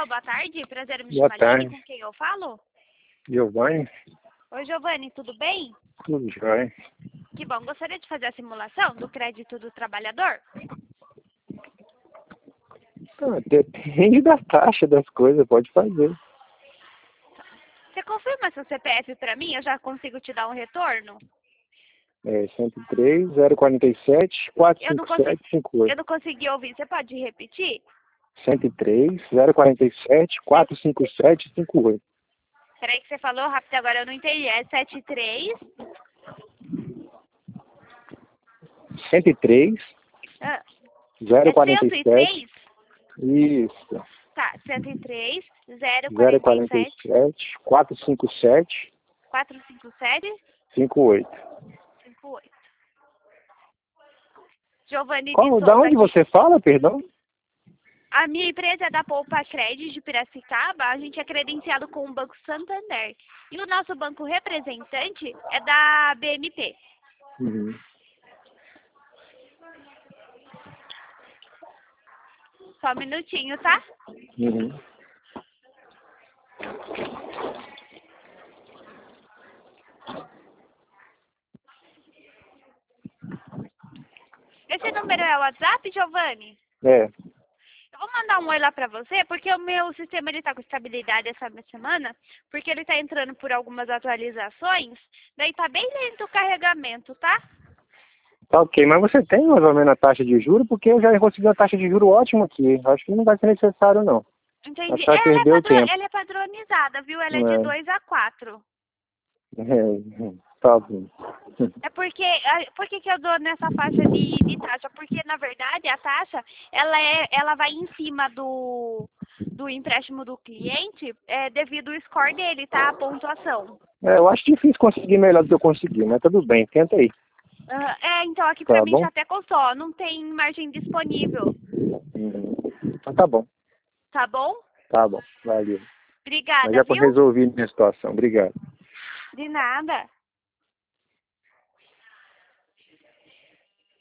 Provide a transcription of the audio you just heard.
boa tarde. Prazer em me Boa chamar tarde. com quem eu falo? Giovanni, Oi, Giovanni, tudo bem? tudo jóia. Que bom. Gostaria de fazer a simulação do crédito do trabalhador? Depende da taxa das coisas, pode fazer. Você confirma seu CPF para mim? Eu já consigo te dar um retorno? É 103, 047, Eu não 457, consegui, 58. eu não consegui ouvir. Você pode repetir? 103, 047, 457, 58. Peraí que você falou rápido agora, eu não entendi. É 73? 103, Ah, é 047, 103? isso. Tá, 103, 047, 047, 457, 457, 58. 58. Giovanni de Da Souza onde aqui. você fala, perdão? A minha empresa é da Poupa Crédito de Piracicaba, a gente é credenciado com o Banco Santander. E o nosso banco representante é da BMP. Uhum. Só um minutinho, tá? Uhum. Esse número é o WhatsApp, Giovanni? É, Eu vou mandar um oi lá pra você, porque o meu sistema ele tá com estabilidade essa semana, porque ele tá entrando por algumas atualizações, daí tá bem lento o carregamento, tá? tá ok, mas você tem mais ou menos a taxa de juros? Porque eu já consegui uma taxa de juros ótima aqui. Acho que não vai ser necessário, não. Acho Entendi. que vai perder o tempo. Ela é padronizada, viu? Ela é de É, 2 a 4. tá bom. É porque, por que que eu dou nessa faixa de taxa? Porque, na verdade, a taxa, ela vai em cima do empréstimo do cliente, devido ao score dele, tá? A pontuação. Eu acho difícil conseguir melhor do que eu consegui, mas tudo bem, tenta aí. Então aqui pra Tá mim já bom? até constou, ó, não tem margem disponível, Então tá bom. tá bom? Tá bom, valeu. Mas Obrigada, já viu? resolvi minha situação. Obrigado. De nada.